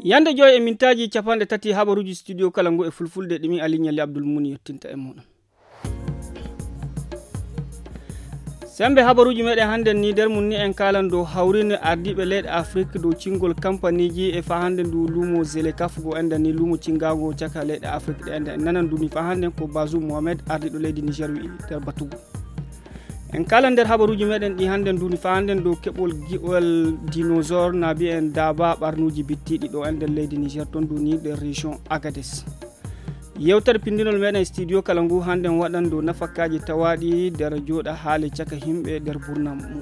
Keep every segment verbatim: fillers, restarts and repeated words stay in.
Yande joy e mintaji capande tati habaruji studio Kalangu e fulfulde dimi alignali Abdul Muni yettinta e mon. Sembe habaruji meden hande ni der munni en kalando hawrine ardibe led Afrique do cingol company ji e fa hande du lumo zele kafugo enda ni lumo cingago caka led Afrique de enda nanan duni fa hande ko Bazoum Mohamed ardido ledi Niger wi der batugo. En kalender habaruji meden di hande duni fa hande do kebol giwal dinosaure nabi en daba barnuji bittidi do enda ledi Niger ton duni de region Agadez. Yewtar pindinol meden studio Kalangu hande wadando nafakaji tawadi der joda hali caka himbe der burnam mu.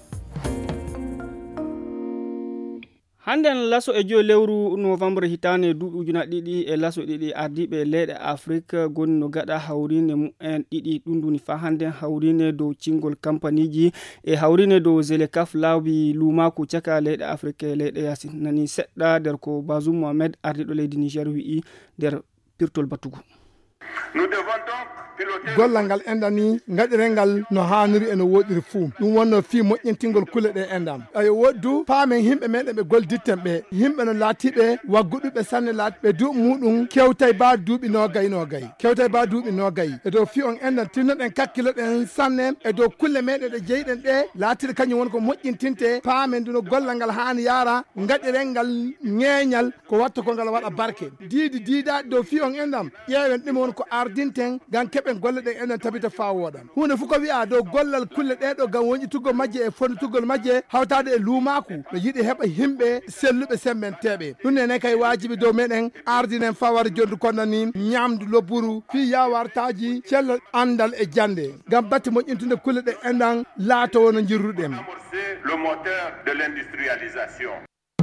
Hande laso e jo lewru November hitane dubu juna didi e laso didi ardibe lede Afrique gonni no gada hawrine mu en didi dunduni fa hande hawrine do cingol company ji e hawrine do zelekaf lawbi lumako caka lede Afrique lede yasin nani sedda der ko Bazoum Mohamed ardido ledi Niger wi der pirtol batugo. Nous devons donc piloter gollangal endani ngadirengal no haniri eno wodiri fu dum wonno fi moƴƴintingol kule de endam ay woddu paamen himbe meden be goldittembe himbe no latibe waggudube sanne latbe du mudum kewtay ba duubi no gay no gay kewtay ba duubi no gay e do fi on endan tinnoden kakkilo den sanne e do kulle meden de jeyden de latide kanyu won ko moƴƴintinte paamen du no gollangal haani yara ngadirengal ngeñal ko watto ko ngal wada barke diidi diida do fi on endam yewen dimo won ko ardinten gan kebe golle de enen tabita faawodan hunde fu ko wi'a do gollal kulle de do gam woni tugo majje e fon tugol majje hawtade e lumaku be yidi heba himbe sellube semmentebe dunne ne kay wajibi do meden ardinen fawar jondu konnani nyamdu loburu fi yawartaji cel andal e jande gam batti mo intunde kulle de endan laato wono jirrudem le moteur de l'industrialisation.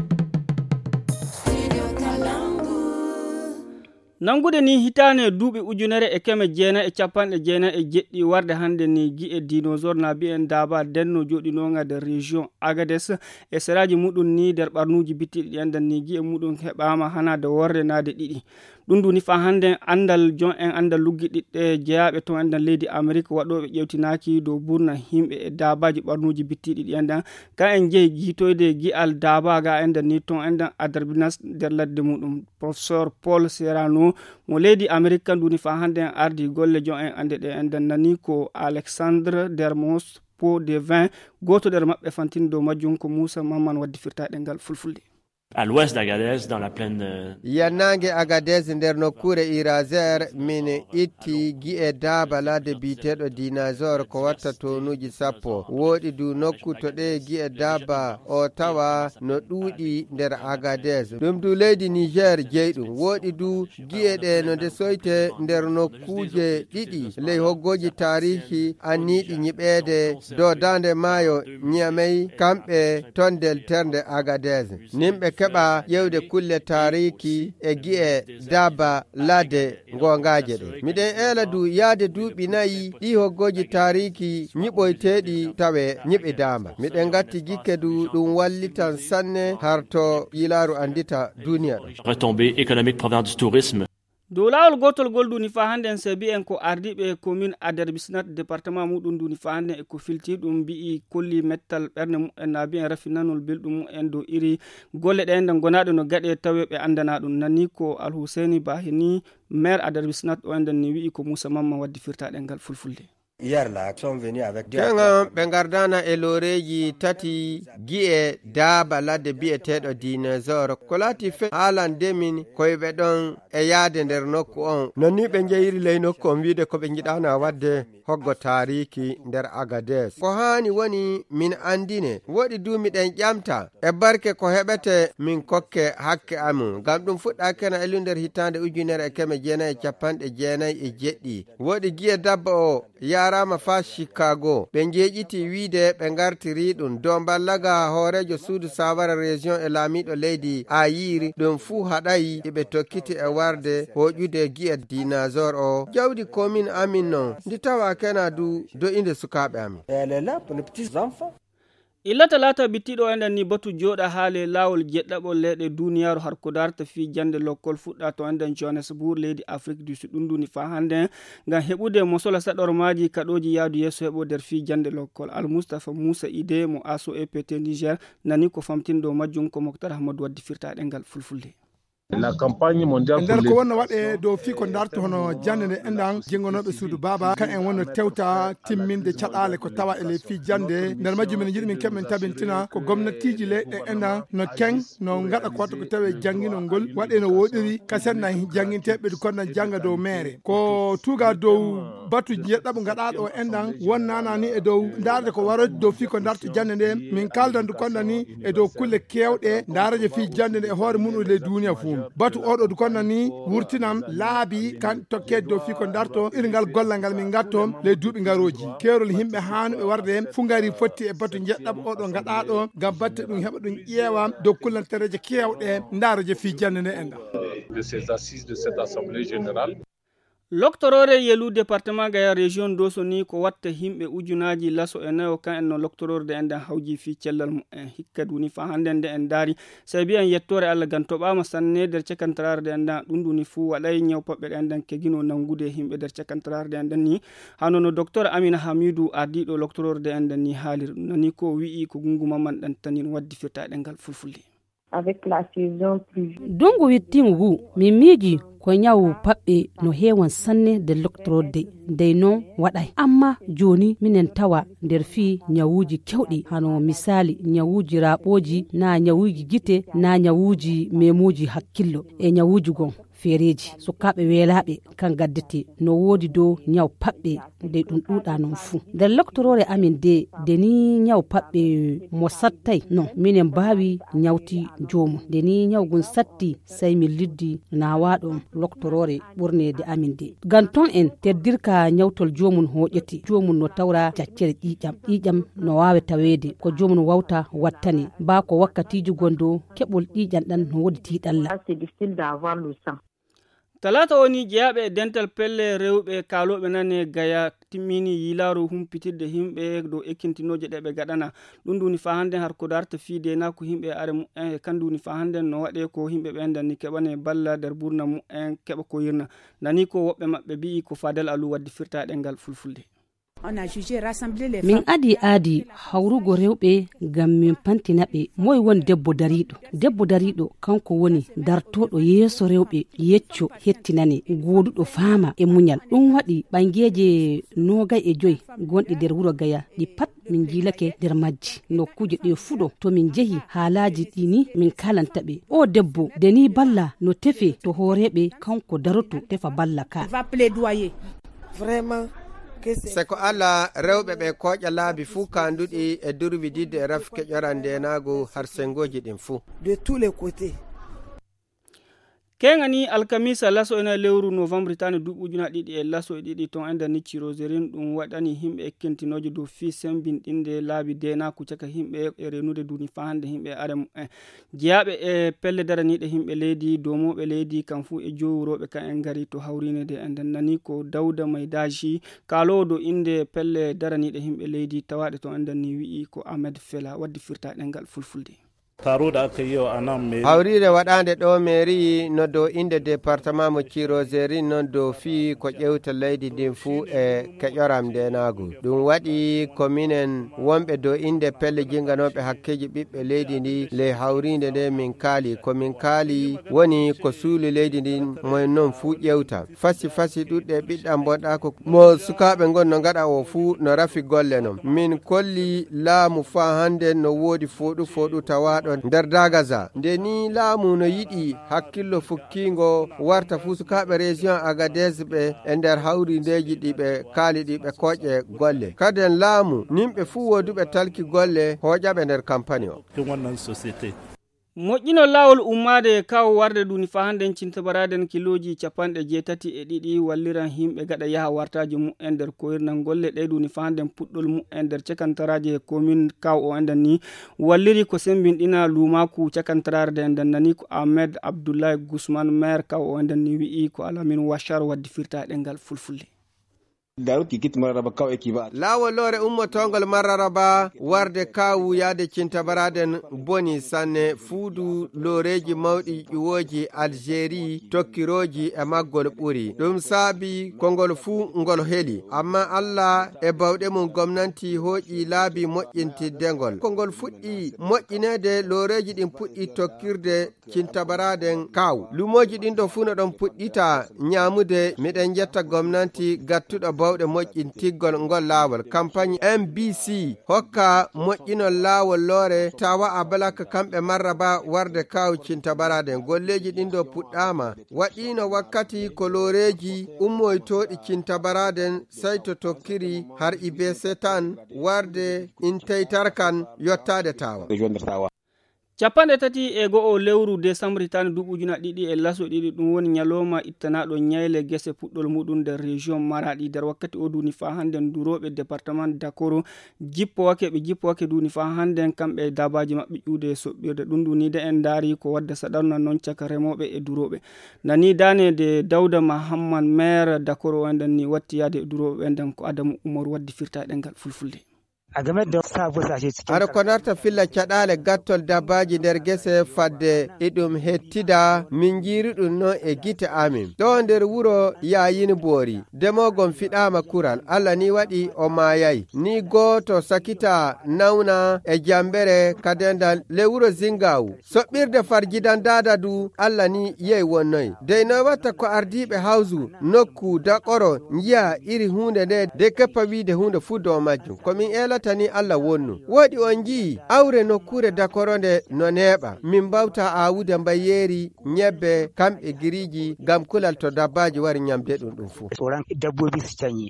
Nangude ni hitane duubi ujunere e keme jeena e capande jeena e jeddi warde hande ni gi e dinosaure na bi en daba denno jodi nonga de region Agadez e seraji mudun ni der barnuji bitti yanda ni gi e mudun hebama hana de worde nade didi dundu ni fa hande andal jon en andal luggi didde jeyaabe to andal leydi America wadobe jewtinaki do burna himbe e dabaji barnuji bitti didi yanda ka en jeyi gitoyde gi al daba ga enda ni ton enda adarbinas der ladde mudum professeur Paul Serrano mo leydi America duni fa hande ardi golle jon en ande de enda nani ko Alexandre Dermos po de vin goto der mabbe fantindo majjum ko Moussa Mamman waddi firtaade ngal fulfulde. À l'ouest d'Agadez, dans la plaine de... Yanange Agadez nder nokkure Irazer min itti gi'e dabala de biteɗo dinosaure ko watta tonuji sappo woɗi du nokku to ɗe gi'e daba o tawa no ɗuuɗi nder Agadez ɗum du leydi Niger jeyɗum woɗi du gi'e ɗe no nde soyte nder nokkuje ɗiɗi ley hoggoji tarihi anniɗi nyiɓede dow dande maayo Niamey kamɓe tondel terde Agadez nimɓe keɓa yewde kulle tariki e gi'e daba lade gongaje ɗe miɗen ela du yaade duuɓi nayi ɗi hoggoji tariki ñiɓoyteɗi tawe ñiɓi dama miɗen gatti gikke du ɗum wallitan sanne harto yilaru andita duniya ɗo retombée économique provenant du tourisme. Do lawol gotol golduni fa hande en sebi en ko ardibe commune Ader Bisnat département mudun duni fa hande e ko filti dum bi kolli metal berne mu en nabi en rafinanol beldum en do iri golle de en gonado no gade tawebe andana dum nani ko Al Husseini Bahini maire Ader Bisnat o enden ni wi ko Moussa Mamman waddi firtaade ngal fulfulde. Hier là sont venus avec Kenga bengardana e loreji tati gi'e daba ladde bi'eteɗo dinosaure ko lati fe halan demin koyɓe ɗon e yaade nder nokku on nonni ɓe jeyiri ley nokku on wiide koɓe jiɗano wadde hoggo tariki nder Agadez ko hani woni min andine woɗi dumiɗen ƴamta e barke ko heɓete min kokke hakke amun ngam ɗum fuɗɗakena elu nder hitande ujunere e keme jeenayi e capanɗe jeenayi e jeɗɗi woɗi gi'e dabba o yarama fa Chicago ɓe jeeƴiti wiide ɓe gartiri ɗum dow ballaga hoorejo suudu sawara région e laamiɗo leydi Ayiri ɗum fuu haɗayi eɓe tokkiti e warde hoƴude gi'e dinosaure o jawdi commune amin non ndi tawa kena du do inde sukaɓe amin illata lata bittido enden ni batu joda haale lawol jeddabo leede duniyaaru har ko darta fi jande lokkol fudda to enden Johannesburg leydi Afrique du Sud dunduni fa hande ngam hebude mosola sadormaji kadoji yaadu yeso hebo der fi jande lokkol Al Mustafa Moussa Ide mo aso E P T Niger nani ko famtindo majjum ko Moktar Ahmad waddi firtaade ngal fulfulde. La campagne mondiale nder ko wonno waɗe dow fi ko darto hono jande nde enɗan jengonoɓe suudu baba kan en wonno tewta timminde caɗale ko tawa ele fi jande nder majjum en jiiɗi min keɓen tabintina ko gomnatiji leyɗe enɗan no keng no gaɗa koto ko tawe jangguino ngol waɗe no woɗiri kasenna janguinteɓe ɗo konna jangga dow maire ko tuga dow batu jeɗɗaɓo gaɗaɗo o enɗan wonnana ni e dow darde ko warode dow fi ko darto jande nde min kaldan du konɗa ni e dow kulle kewɗe daraje fi jande nde e hoore mum le duniya fuu batu oɗo du konna ni wurtinam laabi kan tokkede dow fi ko darto irgal gollal ngal min gatto le duuɓi garoji kerol yimɓe hanuɓe warde fu gari fotti e batu jeɗɗaɓo oɗo gaɗaɗo gam batte ɗum heɓa ɗum ƴeewa dow kullantereje kewɗe daraje fi jande nde enɗa de ces assises de cette assemblée générale. Loctorore yelu département gaya région doso ni ko watta himɓe ujunaji laso e nayo kan en no loctororde en den hawji fi cellal mu en hikka duni fa hande nde en daari sabi en yettore Allah gan toɓama sanne der cekantararde en dan ɗum duni fu waɗay ñaw paɓɓe en den kegino nangude himɓe der cekantararde en den ni hano no docteur Amina Hamidou ardiɗo loctororde en den ni haalir nani ko wi'i ko gungu mamman ɗan tanin waddi firtaɗe ngal fulfulde avec la saison pluvieux dongo wittingu mi miiji ko nyawu paɓɓe no hewan sanne de loctorode dey non waɗay amma joni minen tawa nder fi nyawuji kewɗi hano misali nyawuji raɓoji na nyawuji gite na nyawuji memuji hakkillo e nyawuji gon feereji sukaɓe weelaɓe kan gaddete no woodi dow nyaw paɓɓe de ɗum ɗuɗa non fuu nder loctorore amin de deni nyaw paɓɓe mo sattay non minen mbawi nyawti jomum deni nyawgun satti say min liddi nawaɗon loctorore ɓurnede amin de gan ton en teddirka nyawtol jomum hoƴete jomum no tawra jaccere ƴiƴam ƴiƴam no wawe tawede ko jomum wawta wattane ba ko wakkatiji gondo keɓol ƴiƴam ɗan no woodi tiɗalla talata woni jeyaɓe e dental pelle rewɓe kaloɓe nane gaya timmini yilaru humpitirde himɓe dow ekkintinoje ɗe ɓe gaɗana ɗum duni fa hande har ko darta fiide na ko himɓe are mu'en e kanduni fa hande no waɗe ko himɓe ɓe danni keɓane balla nder burna mu'en keɓa ko yirna nani ko woɓɓe maɓɓe mbi'i ko Fadel Alou waddi firtaɗe ngal fulfulde min adi adi hawrugo rewɓe gam min pantinaɓe moy woni debbo dariɗo debbo dariɗo kanko woni dartoɗo yeeso rewɓe yecco hettinane goduɗo faama e muñal ɗum waɗi ɓangeje nogay e joyi gonɗi nder wuro gaya ɗi pat min jilake nder majji nokkuje ɗe fuɗo to min jeehi haalaji ɗini min kalantaɓe o debbo deni balla no tefe to hooreɓe kanko daroto tefa balla ka vraiment se ko Allah rewɓe ɓe koƴa laabi fuu kanduɗi e durwididde e raf keƴorande nago har sengoji ɗin fuu de tous les côtés kengani alkamisa laso ena lewru novembre tani duuɓi ujuna ɗiɗi e laso e ɗiɗi ton enda ni ciroserin ɗum waɗani himɓe ekkentinoje dow fi sembinɗinde laabi denaku caka himɓe e renude duni fa hande himɓe are mu'en jeyaɓe e pelle daraniɗe himɓe leydi domoɓe leydi kam fu e jowuroɓe kan en gari to hawrinede enden nani ko Dawda Maydaji kalowo dow inde pelle daraniɗe himɓe leydi tawaɗe to enden ni wi'i ko Ahmed Fela waddi firtaɗe ngal fulfulde taruɗo aka yi o anan mairie hawrire waɗande ɗo mairie no dow inde département mo Cirozeri noon dow fi ko ƴewta leydi ndin fuu e keƴoram ndenago ɗum waɗi kominen wonɓe dow inde pelle jinganoɓe hakkeji ɓiɓɓe leydi ndi le hawrinde nde min kaali komin kaali woni ko suuli leydi ndin moy noon fuu ƴewta fasi fasi ɗuɗɗe ɓiɗɗam bonɗa ko mo sukaɓe gon no gaɗa o fuu no rafi golle non min kolli laamu fa hande no woodi foɗu foɗu tawaɗo nder Dagaza nde ni laamu no yiɗi hakkillo fukkingo warta fu sukaɓe région Agadez ɓe e nder hawrindeji ɗiɓe kaali ɗiɓe koƴe golle kaden laamu nimɓe fuu woduɓe talki golle hoƴaɓe nder campagne o ɗum wannan société moƴƴino lawol ummade kawo warde duni fa hande cintabaraden kiloji capanɗe jeetati e ɗiɗi walliran himɓe gaɗa yaha wartaji mu'en nder koyirnan golle ɗe duni fa hande puɗɗol mu'en nder cakantaraji e commune kaw o enden ni walliri ko sembinɗina lumaku cakantararde enden nani ko Ahmed Abdoulaye Gusman maire kaw o enden ni wi'i ko Alamin Wachar waddi firtaɗe ngal fulfulde lawo lore ummotongol mararaba warde kawu yade cintabaraden boni sanne fuudu loreji mawɗi ƴuwoji algérie tokkiroji e maggol ɓuri ɗum saabi kongol fuu ngol heli amma allah e bawɗe mum gomnanti hooƴi laabi moƴƴintiddengol kongol fuɗɗi moƴƴinede loreji ɗin puɗɗi tokkirde cintabaraden kawu lumoji ɗin ɗo fuu no ɗon puɗɗita ñamude miɗen jetta gomnanti gattuɗo bawɗe moƴƴintiggol ngol laawol campagne M B C hokka moƴƴinol laawol loore tawa a balaka kamɓe marraba warde kawu cintabaraden golleji ɗin ɗo puɗɗama waɗino wakkati ko loreji ummoytoɗi cintabaraden sai to tokkiri har ibe setan warde inteytarkan yottade tawa capanɗe tati e go'o lewru décembre hitande duuɓi ujuna ɗiɗi e laso ɗiɗi ɗum woni ñalowma ittanaɗo ñayle guese puɗɗol muɗum nder région maraɗi nder wakkati o duni fa hannden duroɓe département dakoro jippo wake ɓe jippo wake duni fa hannden kamɓe dabaji maɓɓe ƴuude soɓɓirde ɗum dunide en daari ko wadda saɗarna noon caka remoɓe e duroɓe nani danede dawda mahammad maire dakoro o enden ni watti yaade e duroɓe enden ko adamu umaru waddi firta ɗengal fulfulde a game da sa busashe cikin aɗa ko narta filla caɗale gattol dabbaji nder gese fadde iɗum hettida min jiiri ɗum noon e gite amin ɗo nder wuro yayini boori demogon fiɗama kural allah ni waɗi o mayayi ni goto sakita nawna e jambere kadendal le wuro zingawu soɓɓirde farjidan dada du allah ni yeyi wonnoyi deyno watta ko ardiɓe hawsu nokku dakoro jiya iri hunde nde de keppa wiide hunde fu dow majjum komin elata ni allah wonnu woɗi on jii awre nokkure dakoronde no neeɓa min mbawta awude mbayeeri ñebbe kamɓe giriji gam kulal to dabbaji wari ñamde ɗum ɗum fuu tsoron dabbobi su canye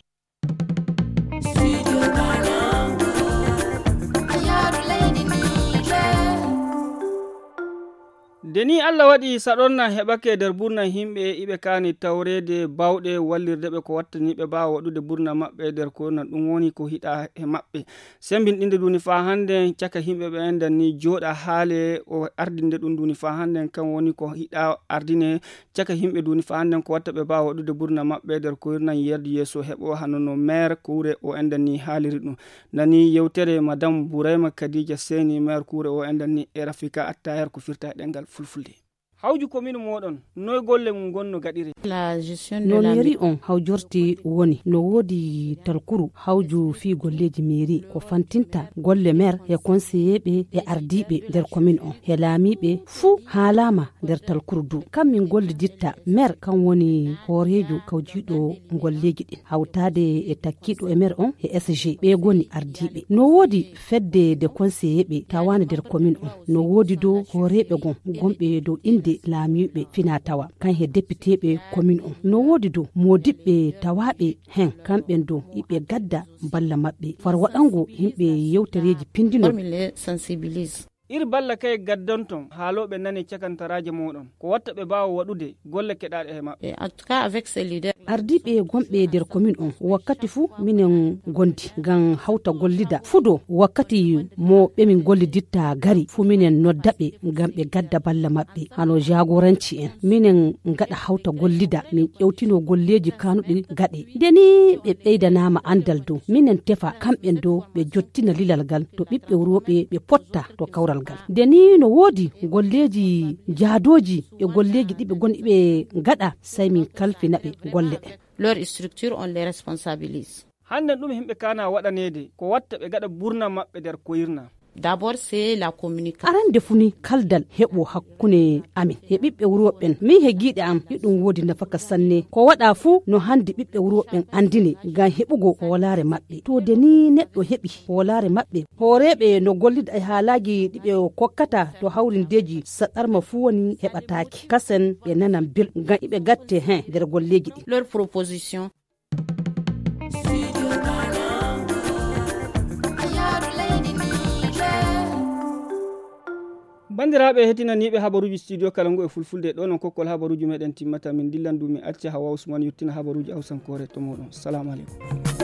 deni allah waɗi saɗonna heɓake nder burna himɓe iɓe kani tawrede bawɗe wallirdeɓe ko wattaniɓe bawa waɗude burna maɓɓe nder korona ɗum woni ko hiɗa e maɓɓe sembinɗinde duni fa hande caka himɓeɓe enden ni joɗa haale o ardinde ɗum duni fa handen kam woni ko hiɗa ardine caka himɓe duni fa handen ko watta ɓe bawa waɗude burna maɓɓe nder koyirnan yerdu yeeso heɓo hanono maire kuure o enden ni haaliri ɗum nani yewtere madame bourayma kadija seni maire kuure o enden ni e rafika attaher ko firta ɗengal fulfulde hawju commune moɗon noy golle mum gonno gaɗire no mairie on hawjorti woni no woodi talkuru hawju fi golleji mairie ko fantinta golle maire e conseiller ɓe e ardiɓe nder commune on e laamiɓe fuu haalama nder talkuru du kam min golle ditta maire kan woni hoorejo kawjiɗo golleji ɗin hawtade e takkiɗo e maire on e S G ɓe goni ardiɓe no woodi fedde de conseiller ɓe tawane nder commune on no woodi dow hooreɓe gon gonɓe dow inde laamiɓe fina tawa kan he député ɓe commune on no woodi dow modiɓɓe tawaɓe hen kamɓen dow iɓe gadda balla maɓɓe far waɗango yimɓe yewtereji pindinol iri balla kay gaddanton haaloɓe nani cakantaraje moɗon ko watta ɓe mbawa waɗude golle keɗaɗe he maɓɓe en tout cas avec ces leaders ardiɓe gonɓe nder commune on wakkati fuu minen gondi ngam hawta gollida fudo wakkati mo ɓemin golliditta gari fuu minen noddaɓe ngam ɓe gadda balla maɓɓe hano jagoranci en minen gaɗa hawta gollida min ƴewtino golleji kanuɗi gaɗe deni ɓe ɓeydanama andal dow minen tefa kamɓen dow ɓe jottina lilal ngal to ɓiɓɓe wuroɓe ɓe potta to kawral deni no woodi golleji jaadoji e golleji ɗiɓe gonɗiɓe gaɗa sai min kalfinaɓe golle ɗen leur structure on les responsabilise hannden ɗum himɓe kana waɗanede ko watta ɓe gaɗa burna maɓɓe nder koyirna d'abord c'est la communication arande funi kaldal heɓo hakkune amin he ɓiɓɓe wuroɓen min he giiɗe am hiɗum woodi nafaka sanne ko waɗa fuu no handi ɓiɓɓe wuroɓen andine ngam heɓugo hoolare maɓɓe to de ni neɗɗo heɓi hoolare maɓɓe hooreɓe no gollida e haalaji ɗiɓe kokkata to hawrindeji saɗarma fuu woni heɓataki kasen ɓe nanan bel ngam iɓe gatte hen nder golleji ɗi leur proposition bandiraɓe hetinaniɓe habaruji studio kala ngo e fulfulde ɗo non kokkol habaruji meɗen timmata min dillan du mi acca hawa usman yettina habaruji awsankore to moɗon salamu aleykum.